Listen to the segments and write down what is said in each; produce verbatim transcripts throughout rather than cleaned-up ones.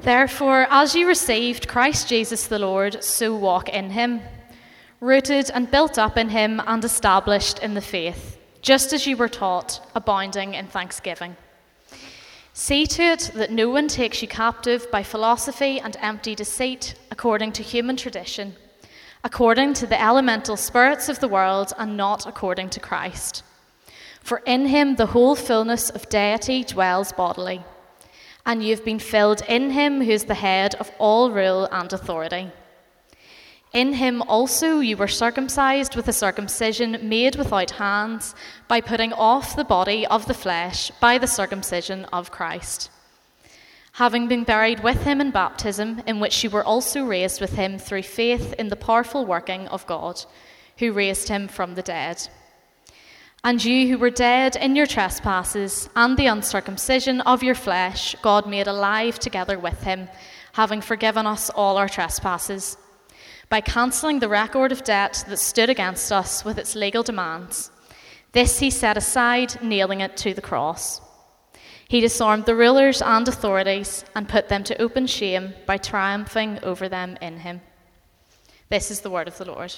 Therefore, as you received Christ Jesus the Lord, so walk in him, rooted and built up in him and established in the faith, just as you were taught, abounding in thanksgiving. See to it that no one takes you captive by philosophy and empty deceit, according to human tradition, according to the elemental spirits of the world, and not according to Christ. For in him the whole fullness of deity dwells bodily, and you have been filled in him who is the head of all rule and authority. In him also you were circumcised with a circumcision made without hands, by putting off the body of the flesh by the circumcision of Christ, having been buried with him in baptism, in which you were also raised with him through faith in the powerful working of God, who raised him from the dead. And you who were dead in your trespasses and the uncircumcision of your flesh, God made alive together with him, having forgiven us all our trespasses, by cancelling the record of debt that stood against us with its legal demands. This he set aside, nailing it to the cross. He disarmed the rulers and authorities and put them to open shame by triumphing over them in him. This is the word of the Lord.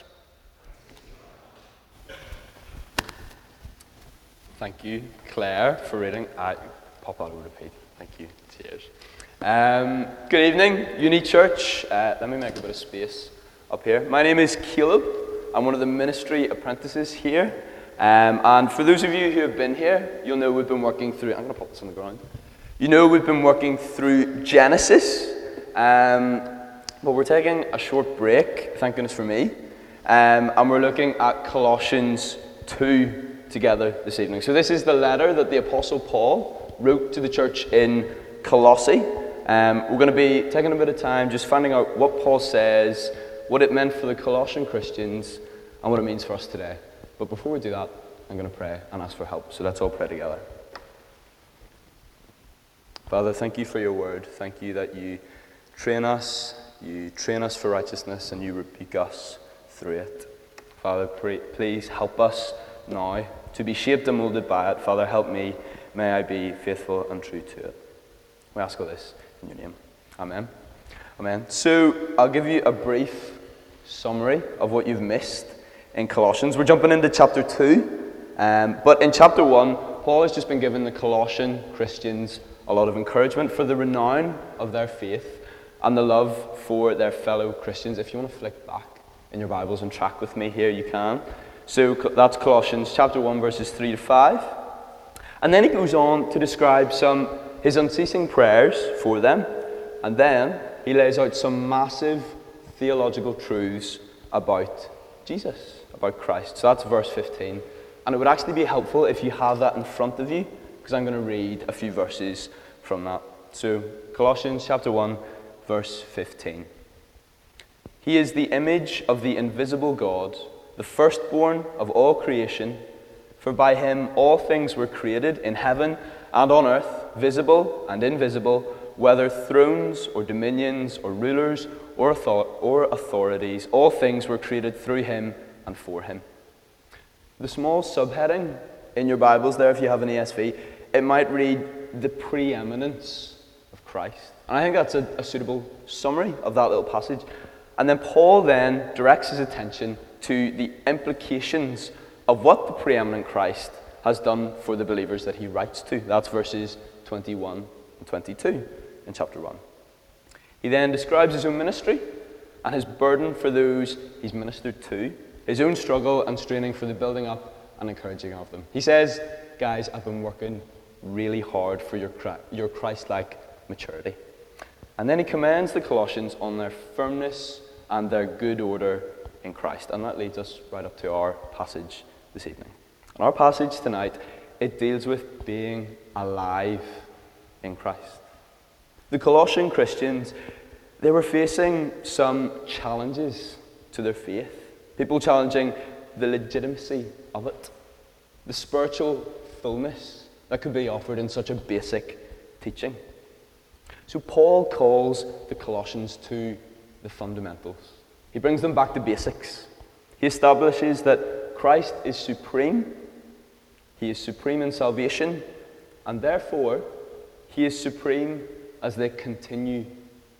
Thank you, Claire, for reading. I pop that over to Pete. Thank you. Cheers. Um, good evening, Uni Church. Uh, let me make a bit of space up here. My name is Caleb. I'm one of the ministry apprentices here. Um, and for those of you who have been here, you'll know we've been working through. I'm going to pop this on the ground. You know we've been working through Genesis. Um, but we're taking a short break, thank goodness for me. Um, and we're looking at Colossians two together this evening. So this is the letter that the Apostle Paul wrote to the church in Colossae. Um, we're going to be taking a bit of time just finding out what Paul says, what it meant for the Colossian Christians, and what it means for us today. But before we do that, I'm going to pray and ask for help. So let's all pray together. Father, thank you for your word. Thank you that you train us, you train us for righteousness, and you rebuke us through it. Father, pray, please help us now to be shaped and molded by it. Father, help me. May I be faithful and true to it. We ask all this in your name. Amen. Amen. So I'll give you a brief summary of what you've missed in Colossians. We're jumping into chapter two. Um, but in chapter one, Paul has just been giving the Colossian Christians a lot of encouragement for the renown of their faith and the love for their fellow Christians. If you want to flick back in your Bibles and track with me here, you can. So that's Colossians chapter one, verses three to five. And then he goes on to describe some his unceasing prayers for them. And then he lays out some massive theological truths about Jesus, about Christ. So that's verse fifteen. And it would actually be helpful if you have that in front of you, because I'm going to read a few verses from that. So Colossians chapter one, verse fifteen. He is the image of the invisible God, the firstborn of all creation, for by him all things were created in heaven and on earth, visible and invisible, whether thrones or dominions or rulers or, author- or authorities, all things were created through him and for him. The small subheading in your Bibles there, if you have an E S V, it might read, the preeminence of Christ. And I think that's a, a suitable summary of that little passage. And then Paul then directs his attention to the implications of what the preeminent Christ has done for the believers that he writes to. That's verses twenty-one and twenty-two in chapter one. He then describes his own ministry and his burden for those he's ministered to, his own struggle and straining for the building up and encouraging of them. He says, guys, I've been working really hard for your, your Christ-like maturity. And then he commends the Colossians on their firmness and their good order in Christ. And that leads us right up to our passage this evening. And our passage tonight, it deals with being alive in Christ. The Colossian Christians, they were facing some challenges to their faith. People challenging the legitimacy of it, the spiritual fullness that could be offered in such a basic teaching. So Paul calls the Colossians to the fundamentals. He brings them back to basics. He establishes that Christ is supreme. He is supreme in salvation, and therefore he is supreme as they continue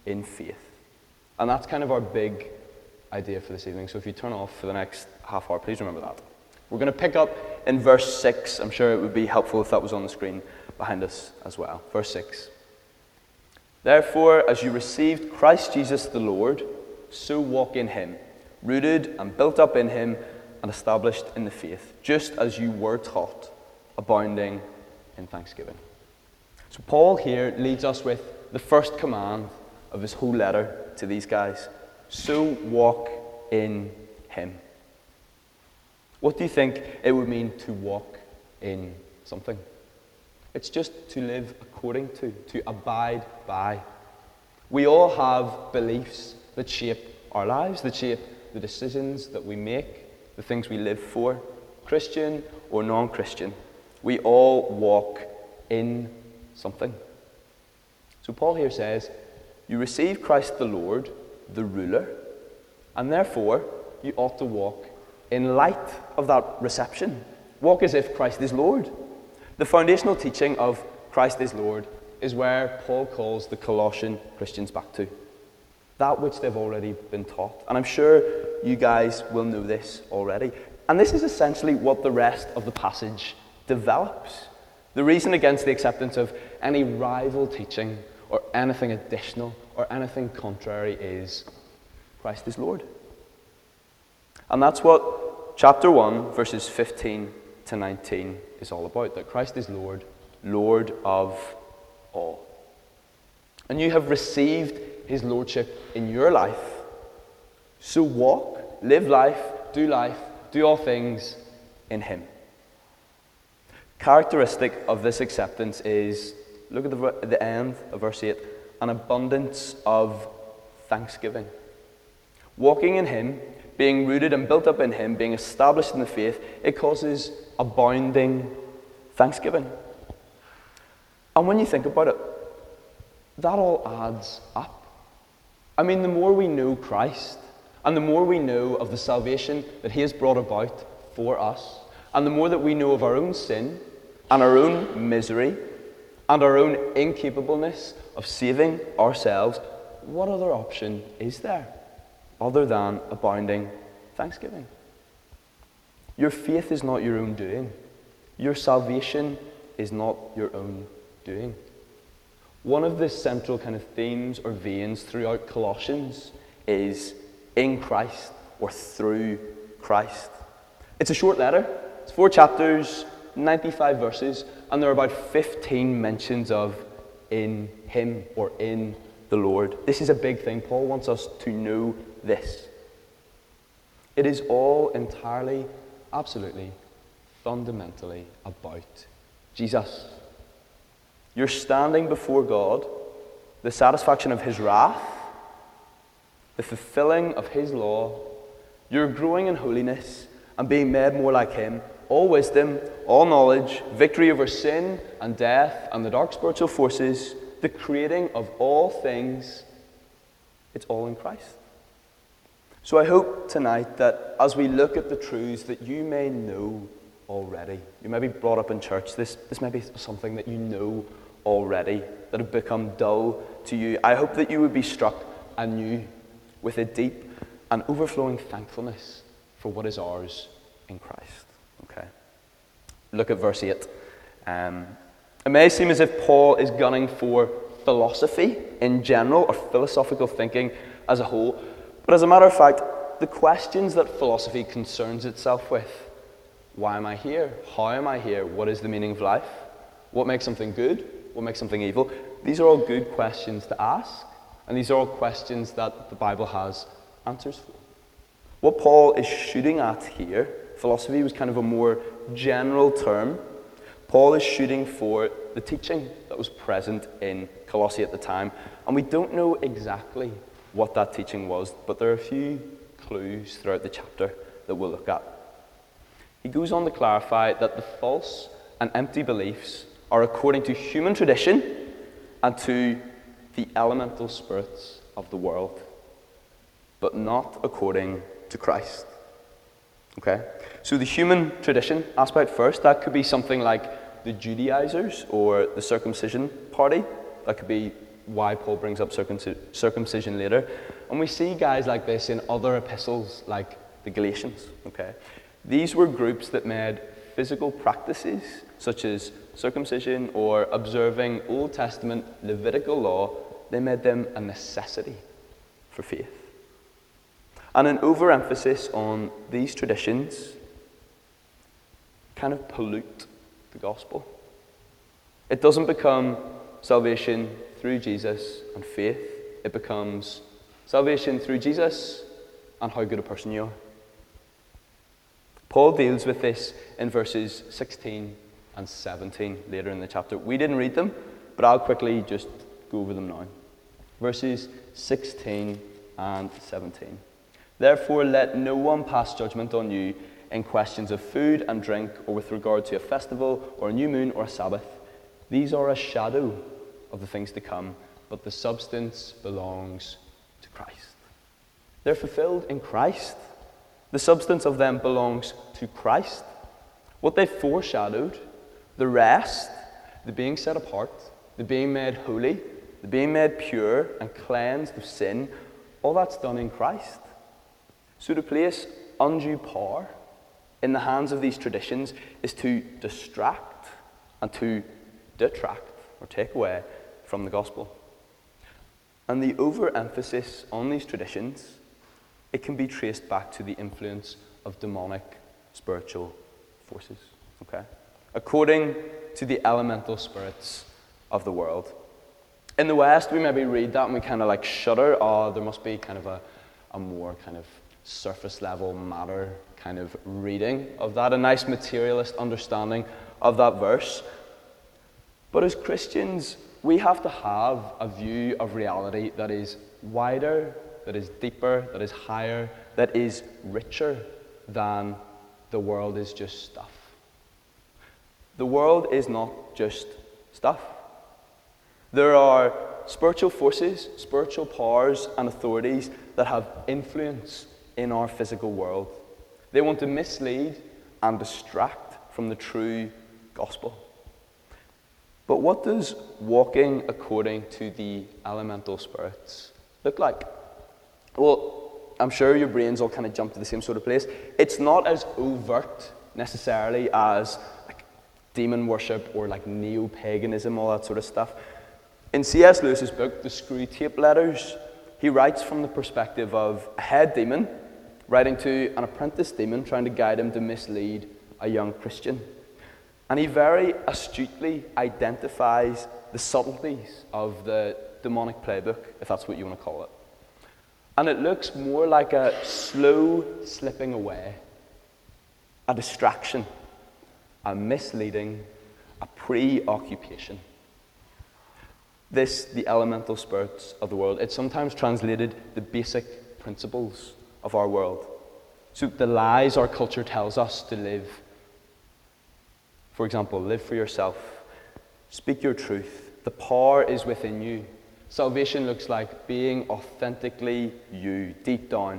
in faith. And that's kind of our big idea for this evening. So if you turn off for the next half hour, please remember that. We're going to pick up in verse six. I'm sure it would be helpful if that was on the screen behind us as well. Verse six. Therefore, as you received Christ Jesus the Lord, so walk in him, rooted and built up in him and established in the faith, just as you were taught, abounding in thanksgiving. So Paul here leads us with the first command of his whole letter to these guys. So walk in him. What do you think it would mean to walk in something? It's just to live according to, to abide by. We all have beliefs that shape our lives, that shape the decisions that we make, the things we live for, Christian or non-Christian. We all walk in something. So Paul here says, you receive Christ the Lord, the ruler, and therefore you ought to walk in light of that reception. Walk as if Christ is Lord. The foundational teaching of Christ is Lord is where Paul calls the Colossian Christians back to. That which they've already been taught. And I'm sure you guys will know this already. And this is essentially what the rest of the passage develops. The reason against the acceptance of any rival teaching or anything additional or anything contrary is Christ is Lord. And that's what chapter one, verses fifteen to nineteen is all about. That Christ is Lord, Lord of all. And you have received his lordship in your life. So walk, live life, do life, do all things in him. Characteristic of this acceptance is, look at the, at the end of verse eight, an abundance of thanksgiving. Walking in him, being rooted and built up in him, being established in the faith, it causes abounding thanksgiving. And when you think about it, that all adds up. I mean, the more we know Christ, and the more we know of the salvation that he has brought about for us, and the more that we know of our own sin, and our own misery, and our own incapableness of saving ourselves, what other option is there other than abounding thanksgiving? Your faith is not your own doing. Your salvation is not your own doing. One of the central kind of themes or veins throughout Colossians is in Christ or through Christ. It's a short letter. It's four chapters, ninety-five verses, and there are about fifteen mentions of in him or in the Lord. This is a big thing. Paul wants us to know this. It is all entirely, absolutely, fundamentally about Jesus. You're standing before God, the satisfaction of his wrath, the fulfilling of his law. You're growing in holiness and being made more like him. All wisdom, all knowledge, victory over sin and death and the dark spiritual forces, the creating of all things, it's all in Christ. So I hope tonight that as we look at the truths that you may know already, you may be brought up in church, this, this may be something that you know already, that have become dull to you. I hope that you would be struck anew with a deep and overflowing thankfulness for what is ours in Christ. Okay. Look at verse eight. Um, it may seem as if Paul is gunning for philosophy in general, or philosophical thinking as a whole. But as a matter of fact, the questions that philosophy concerns itself with, why am I here? How am I here? What is the meaning of life? What makes something good? What makes something evil? These are all good questions to ask, and these are all questions that the Bible has answers for. What Paul is shooting at here, philosophy was kind of a more general term. Paul is shooting for the teaching that was present in Colossae at the time, and we don't know exactly what that teaching was, but there are a few clues throughout the chapter that we'll look at. He goes on to clarify that the false and empty beliefs are according to human tradition and to the elemental spirits of the world, but not according to Christ. Okay? So the human tradition aspect first, that could be something like the Judaizers or the circumcision party. That could be why Paul brings up circumci- circumcision later. And we see guys like this in other epistles, like the Galatians, okay? These were groups that made physical practices, such as circumcision or observing Old Testament Levitical law, they made them a necessity for faith. And an overemphasis on these traditions kind of pollute the gospel. It doesn't become salvation through Jesus and faith. It becomes salvation through Jesus and how good a person you are. Paul deals with this in verses sixteen and seventeen later in the chapter. We didn't read them, but I'll quickly just go over them now. Verses sixteen and seventeen. Therefore, let no one pass judgment on you in questions of food and drink, or with regard to a festival, or a new moon, or a Sabbath. These are a shadow of the things to come, but the substance belongs to Christ. They're fulfilled in Christ. The substance of them belongs to Christ. What they foreshadowed, the rest, the being set apart, the being made holy, the being made pure and cleansed of sin, all that's done in Christ. So to place undue power in the hands of these traditions is to distract and to detract or take away from the gospel. And the overemphasis on these traditions, it can be traced back to the influence of demonic spiritual forces. Okay? According to the elemental spirits of the world. In the West, we maybe read that and we kind of like shudder. Oh, there must be kind of a, a more kind of surface level matter kind of reading of that, a nice materialist understanding of that verse. But as Christians, we have to have a view of reality that is wider, that is deeper, that is higher, that is richer than the world is just stuff. The world is not just stuff. There are spiritual forces, spiritual powers and authorities that have influence in our physical world. They want to mislead and distract from the true gospel. But what does walking according to the elemental spirits look like? Well, I'm sure your brains all kind of jump to the same sort of place. It's not as overt necessarily as like demon worship or like neo-paganism, all that sort of stuff. In C S Lewis's book, The Screwtape Letters, he writes from the perspective of a head demon writing to an apprentice demon trying to guide him to mislead a young Christian. And he very astutely identifies the subtleties of the demonic playbook, if that's what you want to call it. And it looks more like a slow slipping away, a distraction, a misleading, a preoccupation. This, the elemental spirits of the world, it's sometimes translated the basic principles of our world. So the lies our culture tells us to live. For example, live for yourself. Speak your truth. The power is within you. Salvation looks like being authentically you, deep down.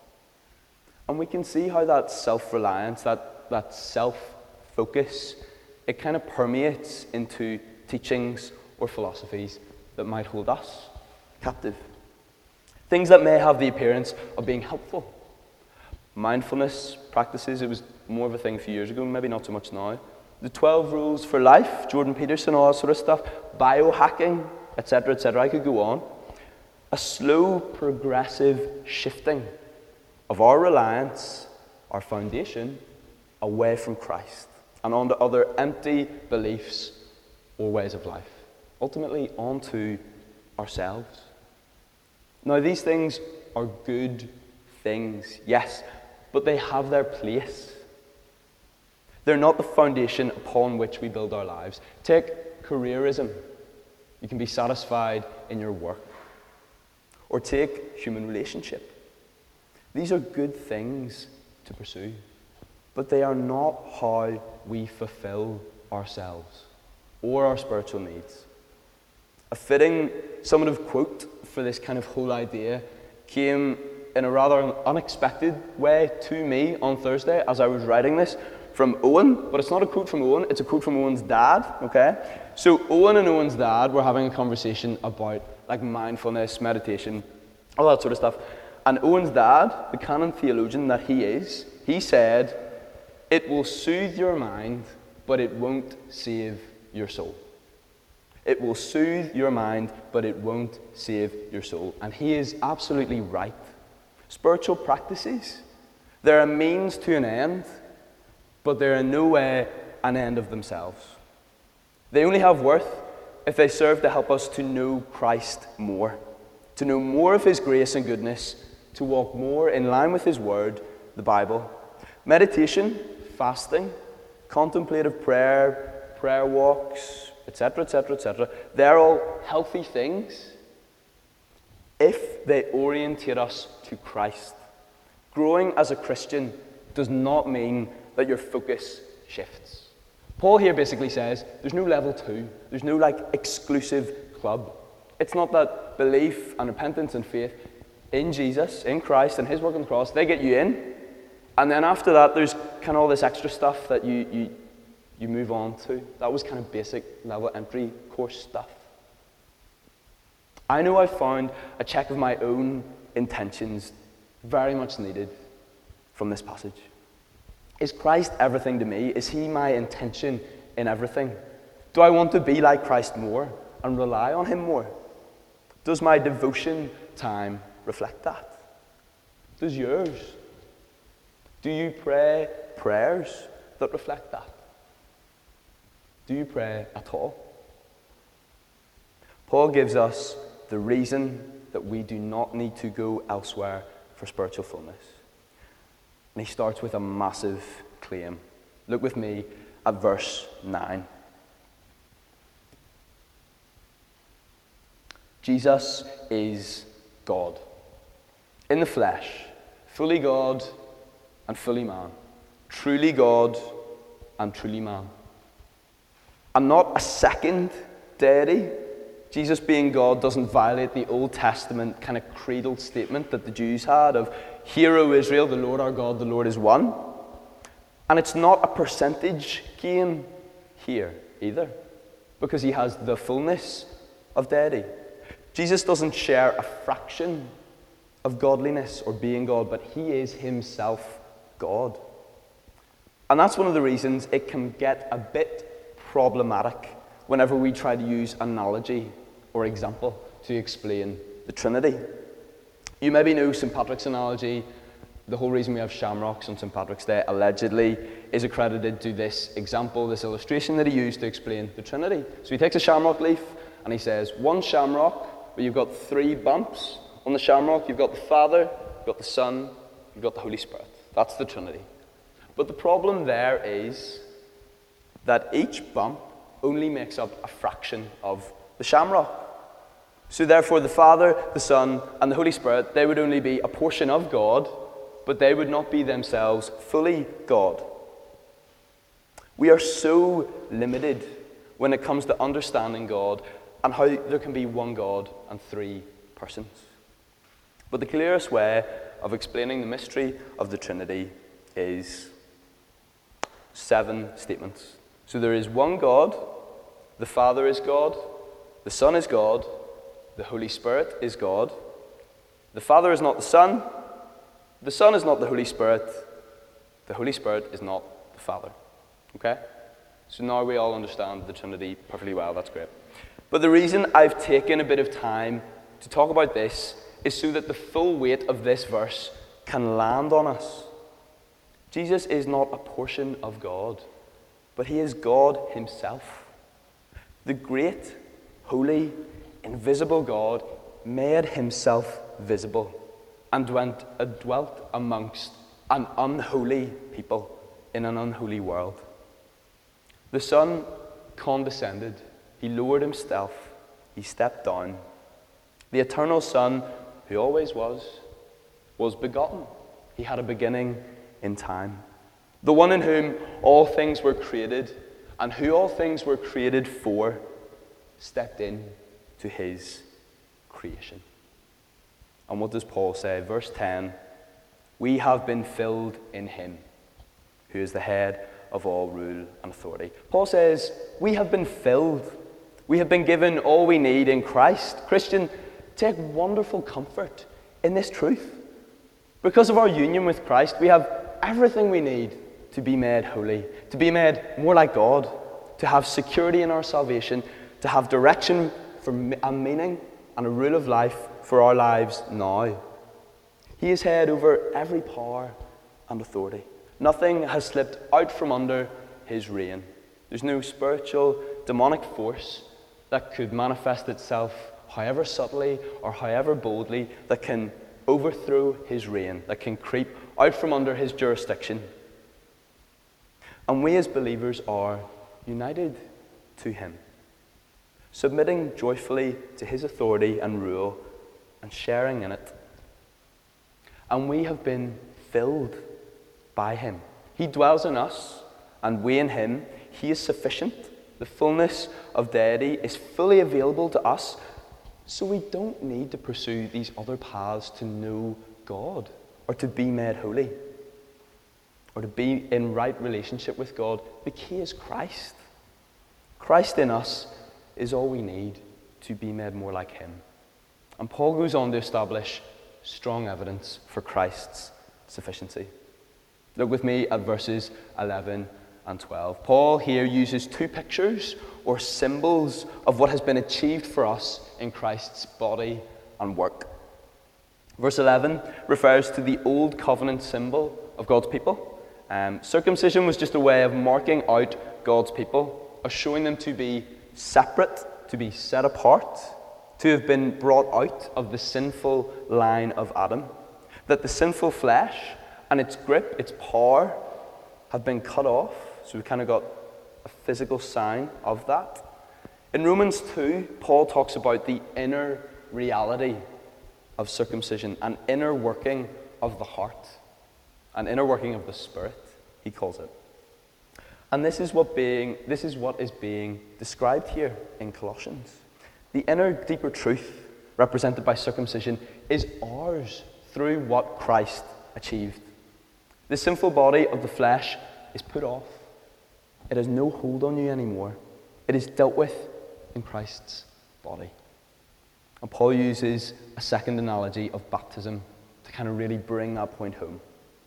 And we can see how that self-reliance, that, that self-focus, it kind of permeates into teachings or philosophies that might hold us captive. Things that may have the appearance of being helpful. Mindfulness practices, it was more of a thing a few years ago, maybe not so much now. The twelve rules for life, Jordan Peterson, all that sort of stuff. Biohacking, et cetera, et cetera. I could go on. A slow, progressive shifting of our reliance, our foundation, away from Christ and onto other empty beliefs or ways of life. Ultimately, onto ourselves. Now, these things are good things, yes, but they have their place. They're not the foundation upon which we build our lives. Take careerism. You can be satisfied in your work. Or take human relationship. These are good things to pursue, but they are not how we fulfill ourselves or our spiritual needs. A fitting summative quote for this kind of whole idea came in a rather unexpected way to me on Thursday as I was writing this from Owen, but it's not a quote from Owen, it's a quote from Owen's dad, okay? So Owen and Owen's dad were having a conversation about like mindfulness, meditation, all that sort of stuff. And Owen's dad, the canon theologian that he is, he said, "It will soothe your mind, but it won't save your soul." It will soothe your mind, but it won't save your soul. And he is absolutely right. Spiritual practices, they're a means to an end, but they're in no way an end of themselves. They only have worth if they serve to help us to know Christ more, to know more of his grace and goodness, to walk more in line with his word, the Bible. Meditation, fasting, contemplative prayer, prayer walks, et cetera, et cetera, et cetera, they're all healthy things if they orientate us to Christ. Growing as a Christian does not mean that your focus shifts. Paul here basically says there's no level two, there's no like exclusive club. It's not that belief and repentance and faith in Jesus, in Christ and his work on the cross, they get you in, and then after that there's kind of all this extra stuff that you, you, you move on to. That was kind of basic level entry course stuff. I know I've found a check of my own intentions very much needed from this passage. Is Christ everything to me? Is he my intention in everything? Do I want to be like Christ more and rely on him more? Does my devotion time reflect that? Does yours? Do you pray prayers that reflect that? Do you pray at all? Paul gives us the reason that we do not need to go elsewhere for spiritual fullness. And he starts with a massive claim. Look with me at verse nine. Jesus is God, in the flesh, fully God and fully man, truly God and truly man. And not a second deity. Jesus being God doesn't violate the Old Testament kind of cradle statement that the Jews had of, "Hear, O Israel, the Lord our God, the Lord is one." And it's not a percentage game here either, because he has the fullness of deity. Jesus doesn't share a fraction of godliness or being God, but he is himself God. And that's one of the reasons it can get a bit problematic whenever we try to use analogy or example to explain the Trinity. You maybe know Saint Patrick's analogy. The whole reason we have shamrocks on Saint Patrick's Day allegedly is accredited to this example, this illustration that he used to explain the Trinity. So he takes a shamrock leaf and he says, one shamrock, where you've got three bumps. On the shamrock, you've got the Father, you've got the Son, you've got the Holy Spirit. That's the Trinity. But the problem there is that each bump only makes up a fraction of the shamrock. So therefore, the Father, the Son, and the Holy Spirit, they would only be a portion of God, but they would not be themselves fully God. We are so limited when it comes to understanding God and how there can be one God and three persons. But the clearest way of explaining the mystery of the Trinity is seven statements. So there is one God, the Father is God, the Son is God, the Holy Spirit is God, the Father is not the Son, the Son is not the Holy Spirit, the Holy Spirit is not the Father. Okay? So now we all understand the Trinity perfectly well. That's great. But the reason I've taken a bit of time to talk about this is so that the full weight of this verse can land on us. Jesus is not a portion of God, but he is God himself. The great, holy, invisible God made himself visible and went, uh, dwelt amongst an unholy people in an unholy world. The Son condescended. He lowered himself. He stepped down. The eternal Son, who always was, was begotten. He had a beginning in time. The one in whom all things were created and who all things were created for stepped in to his creation. And what does Paul say? Verse ten, we have been filled in him, who is the head of all rule and authority. Paul says, we have been filled. We have been given all we need in Christ. Christian, take wonderful comfort in this truth. Because of our union with Christ, we have everything we need to be made holy, to be made more like God, to have security in our salvation, to have direction for a meaning and a rule of life for our lives now. He is head over every power and authority. Nothing has slipped out from under his reign. There's no spiritual, demonic force that could manifest itself however subtly or however boldly that can overthrow his reign, that can creep out from under his jurisdiction. And we as believers are united to him, submitting joyfully to his authority and rule and sharing in it. And we have been filled by him. He dwells in us, and we in him. He is sufficient. The fullness of deity is fully available to us, so we don't need to pursue these other paths to know God or to be made holy or to be in right relationship with God. The key is Christ. Christ in us is all we need to be made more like him. And Paul goes on to establish strong evidence for Christ's sufficiency. Look with me at verses eleven and twelve. Paul here uses two pictures or symbols of what has been achieved for us in Christ's body and work. Verse eleven refers to the old covenant symbol of God's people. Um, circumcision was just a way of marking out God's people, of showing them to be separate, to be set apart, to have been brought out of the sinful line of Adam. That the sinful flesh and its grip, its power, have been cut off. So we kind of got a physical sign of that. In Romans two, Paul talks about the inner reality of circumcision, an inner working of the heart, an inner working of the Spirit, he calls it. And this is what being this is what is being described here in Colossians. The inner, deeper truth represented by circumcision is ours through what Christ achieved. The sinful body of the flesh is put off. It has no hold on you anymore. It is dealt with in Christ's body. And Paul uses a second analogy of baptism to kind of really bring that point home.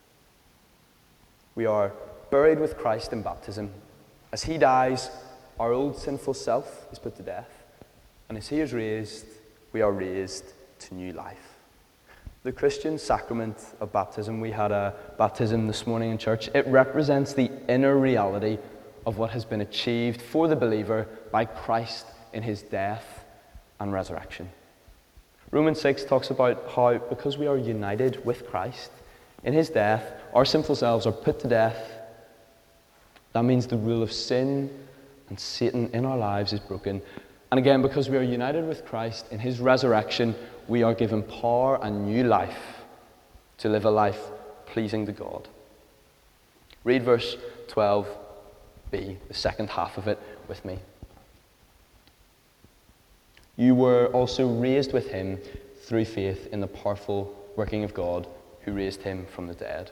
We are buried with Christ in baptism. As he dies, our old sinful self is put to death. And as he is raised, we are raised to new life. The Christian sacrament of baptism, we had a baptism this morning in church, it represents the inner reality of what has been achieved for the believer by Christ in his death and resurrection. Romans six talks about how, because we are united with Christ in his death, our sinful selves are put to death. That means the rule of sin and Satan in our lives is broken. And again, because we are united with Christ in his resurrection, we are given power and new life to live a life pleasing to God. Read verse twelve b, the second half of it, with me. You were also raised with him through faith in the powerful working of God who raised him from the dead.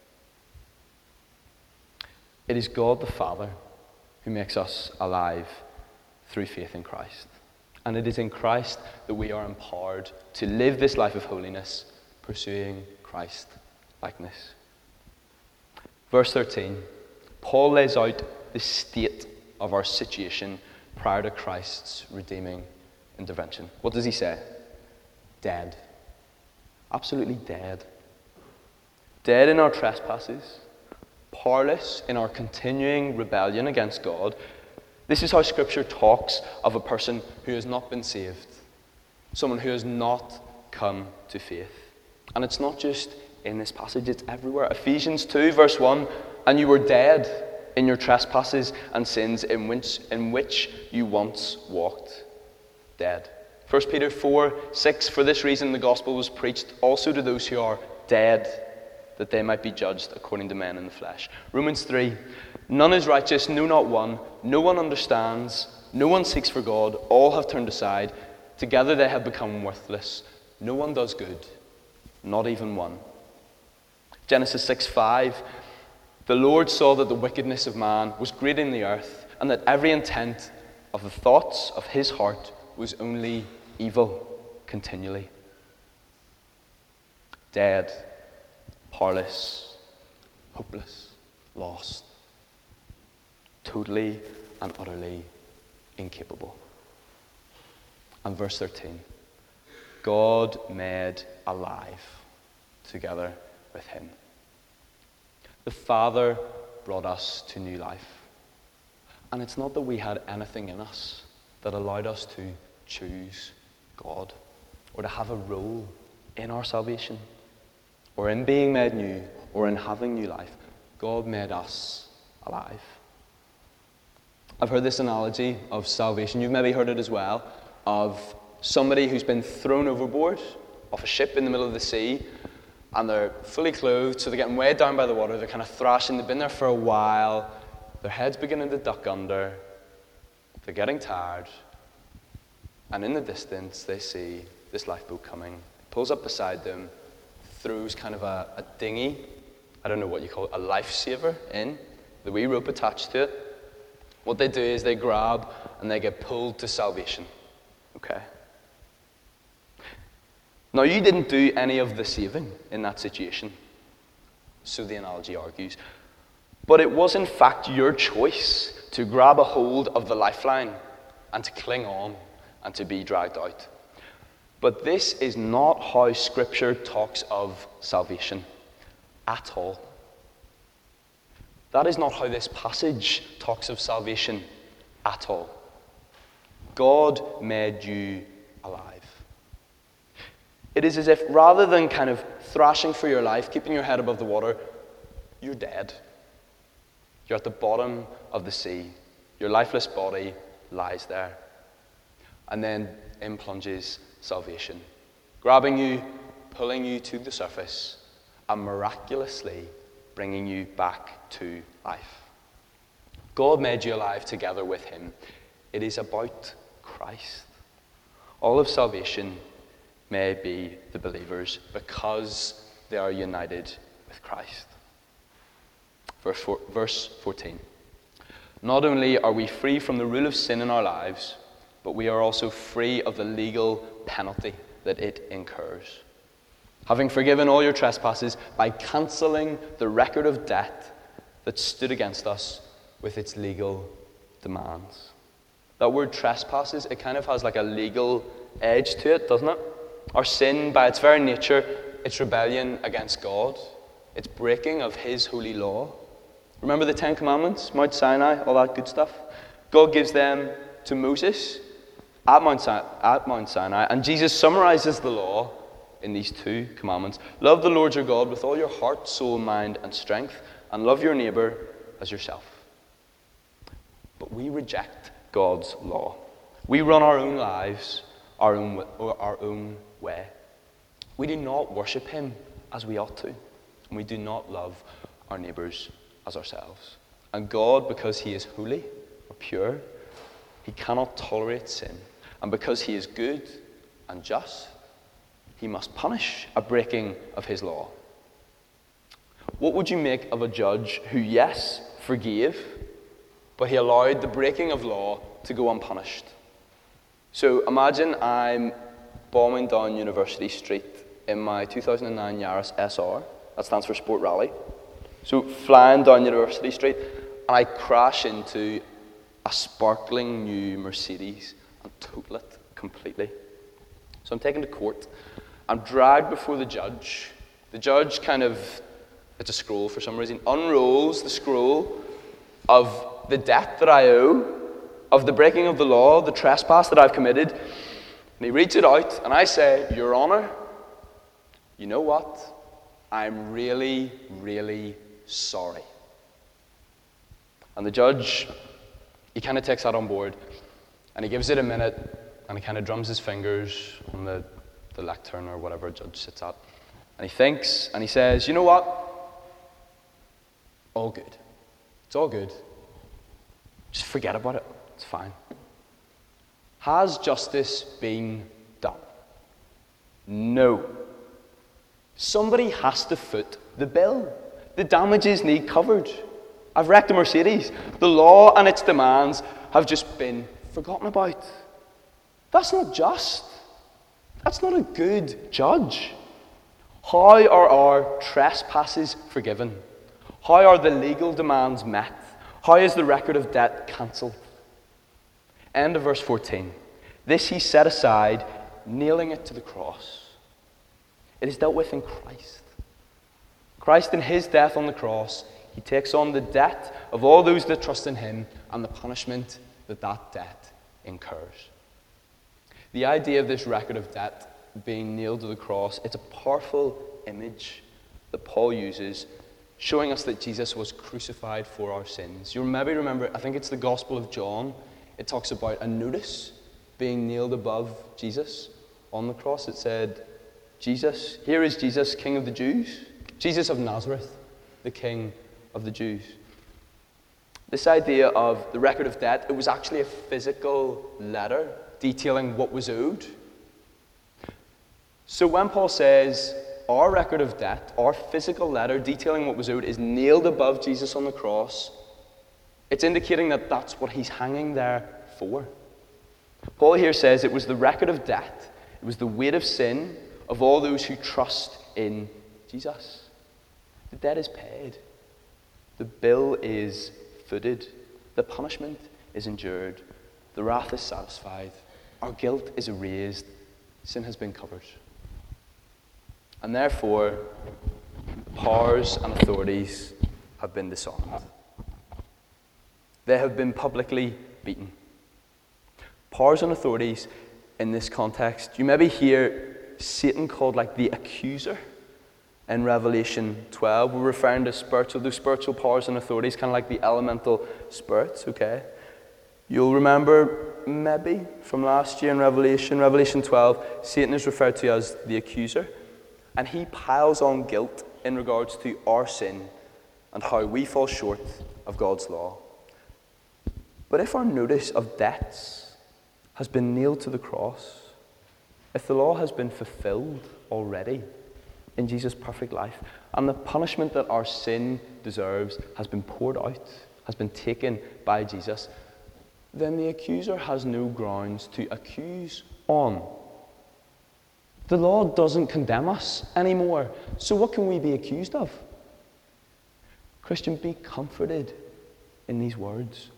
It is God the Father who makes us alive through faith in Christ. And it is in Christ that we are empowered to live this life of holiness, pursuing Christ likeness. Verse thirteen, Paul lays out the state of our situation prior to Christ's redeeming intervention. What does he say? Dead. Absolutely dead. Dead in our trespasses, powerless in our continuing rebellion against God. This is how Scripture talks of a person who has not been saved, someone who has not come to faith. And it's not just in this passage, it's everywhere. Ephesians two, verse one, and you were dead in your trespasses and sins in which, in which you once walked. Dead. First Peter four, six, for this reason the gospel was preached also to those who are dead, that they might be judged according to men in the flesh. Romans three, none is righteous, no, not one. No one understands. No one seeks for God. All have turned aside. Together they have become worthless. No one does good, not even one. Genesis six five, The Lord saw that the wickedness of man was great in the earth, and that every intent of the thoughts of his heart was only evil continually. Dead, powerless, hopeless, lost, totally and utterly incapable. And verse thirteen, God made alive together with him. The Father brought us to new life. And it's not that we had anything in us that allowed us to choose God or to have a role in our salvation or in being made new or in having new life. God made us alive. I've heard this analogy of salvation. You've maybe heard it as well, of somebody who's been thrown overboard off a ship in the middle of the sea, and they're fully clothed, so they're getting weighed down by the water. They're kind of thrashing. They've been there for a while. Their head's beginning to duck under. They're getting tired. And in the distance, they see this lifeboat coming. It pulls up beside them, throws kind of a, a dinghy, I don't know what you call it, a lifesaver in, the wee rope attached to it. What they do is they grab and they get pulled to salvation. Okay? Now, you didn't do any of the saving in that situation, so the analogy argues. But it was in fact your choice to grab a hold of the lifeline and to cling on and to be dragged out. But this is not how Scripture talks of salvation at all. That is not how this passage talks of salvation at all. God made you alive. It is as if rather than kind of thrashing for your life, keeping your head above the water, you're dead. You're at the bottom of the sea. Your lifeless body lies there. And then in plunges salvation, grabbing you, pulling you to the surface, and miraculously bringing you back to life. God made you alive together with him. It is about Christ. All of salvation may be the believers because they are united with Christ. Verse, four, verse fourteen. Not only are we free from the rule of sin in our lives, but we are also free of the legal penalty that it incurs. Having forgiven all your trespasses by cancelling the record of debt that stood against us with its legal demands. That word trespasses, it kind of has like a legal edge to it, doesn't it? Our sin, by its very nature, it's rebellion against God. It's breaking of his holy law. Remember the Ten Commandments, Mount Sinai, all that good stuff? God gives them to Moses at Mount Sinai, at Mount Sinai, and Jesus summarizes the law in these two commandments. Love the Lord your God with all your heart, soul, mind, and strength, and love your neighbor as yourself. But we reject God's law. We run our own lives, our own, our own way. We do not worship him as we ought to, and we do not love our neighbors as ourselves. And God, because he is holy or pure, he cannot tolerate sin. And because he is good and just, he must punish a breaking of his law. What would you make of a judge who, yes, forgave, but he allowed the breaking of law to go unpunished? So imagine I'm bombing down University Street in my two thousand nine Yaris S R. That stands for Sport Rally. So flying down University Street, and I crash into a sparkling new Mercedes and total it completely. So I'm taken to court. I'm dragged before the judge. The judge kind of, it's a scroll for some reason, unrolls the scroll of the debt that I owe, of the breaking of the law, the trespass that I've committed. And he reads it out, and I say, Your Honor, you know what? I'm really, really sorry. And the judge, he kind of takes that on board, and he gives it a minute, and he kind of drums his fingers on the, the lectern or whatever a judge sits at. And he thinks, and he says, you know what? All good. It's all good. Just forget about it. It's fine. Has justice been done? No. Somebody has to foot the bill. The damages need covered. I've wrecked a Mercedes. The law and its demands have just been forgotten about. That's not just. That's not a good judge. How are our trespasses forgiven? How are the legal demands met? How is the record of debt cancelled? End of verse fourteen. This he set aside, nailing it to the cross. It is dealt with in Christ. Christ, in his death on the cross, he takes on the debt of all those that trust in him and the punishment that that debt incurs. The idea of this record of debt being nailed to the cross, it's a powerful image that Paul uses, showing us that Jesus was crucified for our sins. You'll maybe remember, I think it's the Gospel of John, it talks about a notice being nailed above Jesus on the cross. It said, Jesus, here is Jesus, King of the Jews. Jesus of Nazareth, the King of the Jews. This idea of the record of debt, it was actually a physical letter detailing what was owed. So when Paul says, our record of debt, our physical letter detailing what was owed is nailed above Jesus on the cross, it's indicating that that's what he's hanging there for. Paul here says it was the record of debt, it was the weight of sin of all those who trust in Jesus. The debt is paid. The bill is footed. The punishment is endured. The wrath is satisfied. Our guilt is erased. Sin has been covered. And therefore, powers and authorities have been disarmed. They have been publicly beaten. Powers and authorities in this context, you maybe hear Satan called like the accuser in Revelation twelve. We're referring to spiritual, those spiritual powers and authorities, kind of like the elemental spirits, okay? You'll remember maybe from last year in Revelation, Revelation twelve, Satan is referred to as the accuser, and he piles on guilt in regards to our sin and how we fall short of God's law. But if our notice of debts has been nailed to the cross, if the law has been fulfilled already in Jesus' perfect life, and the punishment that our sin deserves has been poured out, has been taken by Jesus, then the accuser has no grounds to accuse on. The law doesn't condemn us anymore, so what can we be accused of? Christian, be comforted in these words.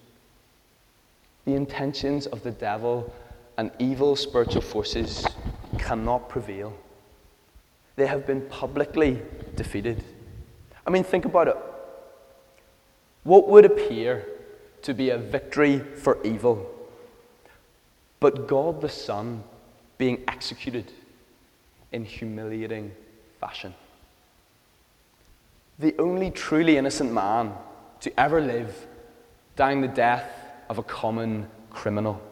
The intentions of the devil and evil spiritual forces cannot prevail. They have been publicly defeated. I mean, think about it. What would appear to be a victory for evil, but God the Son being executed in humiliating fashion? The only truly innocent man to ever live, dying the death of a common criminal.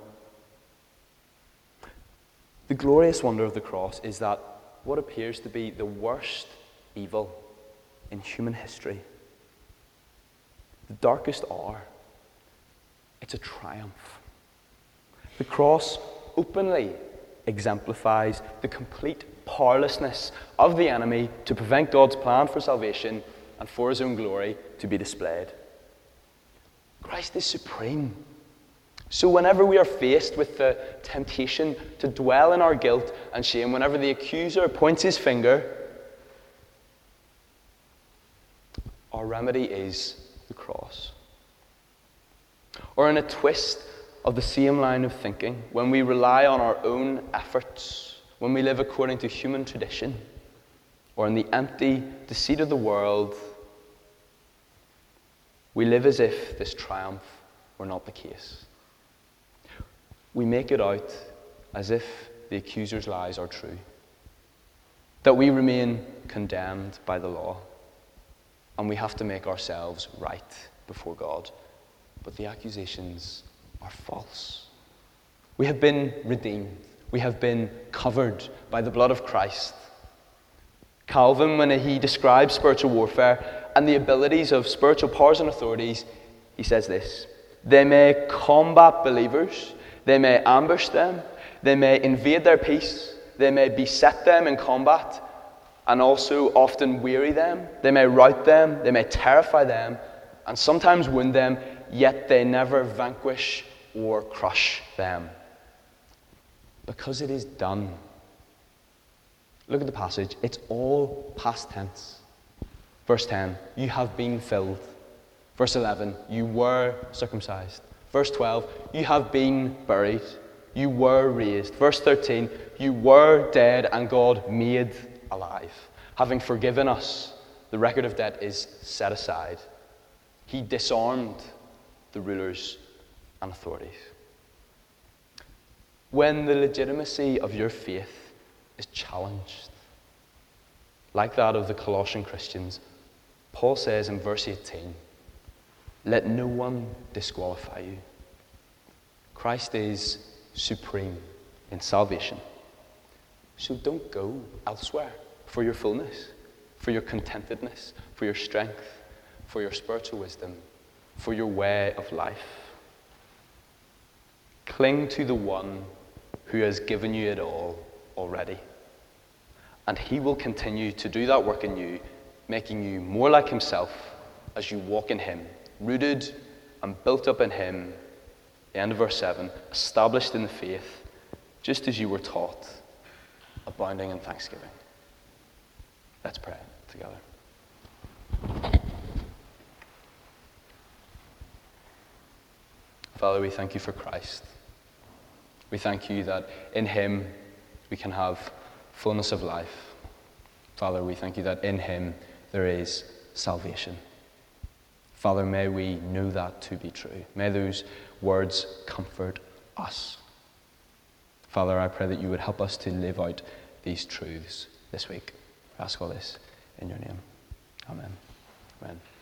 The glorious wonder of the cross is that what appears to be the worst evil in human history, the darkest hour, it's a triumph. The cross openly exemplifies the complete powerlessness of the enemy to prevent God's plan for salvation and for his own glory to be displayed. Christ is supreme. So whenever we are faced with the temptation to dwell in our guilt and shame, whenever the accuser points his finger, our remedy is the cross. Or in a twist of the same line of thinking, when we rely on our own efforts, when we live according to human tradition, or in the empty deceit of the world, we live as if this triumph were not the case. We make it out as if the accuser's lies are true, that we remain condemned by the law, and we have to make ourselves right before God. But the accusations are false. We have been redeemed. We have been covered by the blood of Christ. Calvin, when he describes spiritual warfare and the abilities of spiritual powers and authorities, he says this: they may combat believers, they may ambush them, they may invade their peace, they may beset them in combat, and also often weary them. They may rout them, they may terrify them, and sometimes wound them, yet they never vanquish or crush them. Because it is done. Look at the passage. It's all past tense. Verse ten, you have been filled. Verse eleven, you were circumcised. Verse twelve, you have been buried. You were raised. Verse thirteen, you were dead and God made alive. Having forgiven us, the record of debt is set aside. He disarmed the rulers and authorities. When the legitimacy of your faith is challenged, like that of the Colossian Christians, Paul says in verse eighteen, let no one disqualify you. Christ is supreme in salvation. So don't go elsewhere for your fullness, for your contentedness, for your strength, for your spiritual wisdom, for your way of life. Cling to the one who has given you it all already. And he will continue to do that work in you, making you more like himself as you walk in him, rooted and built up in him. The end of verse seven, established in the faith, just as you were taught, abounding in thanksgiving. Let's pray together. Father, we thank you for Christ. We thank you that in him we can have fullness of life. Father, we thank you that in him there is salvation. Father, may we know that to be true. May those words comfort us. Father, I pray that you would help us to live out these truths this week. I ask all this in your name. Amen. Amen.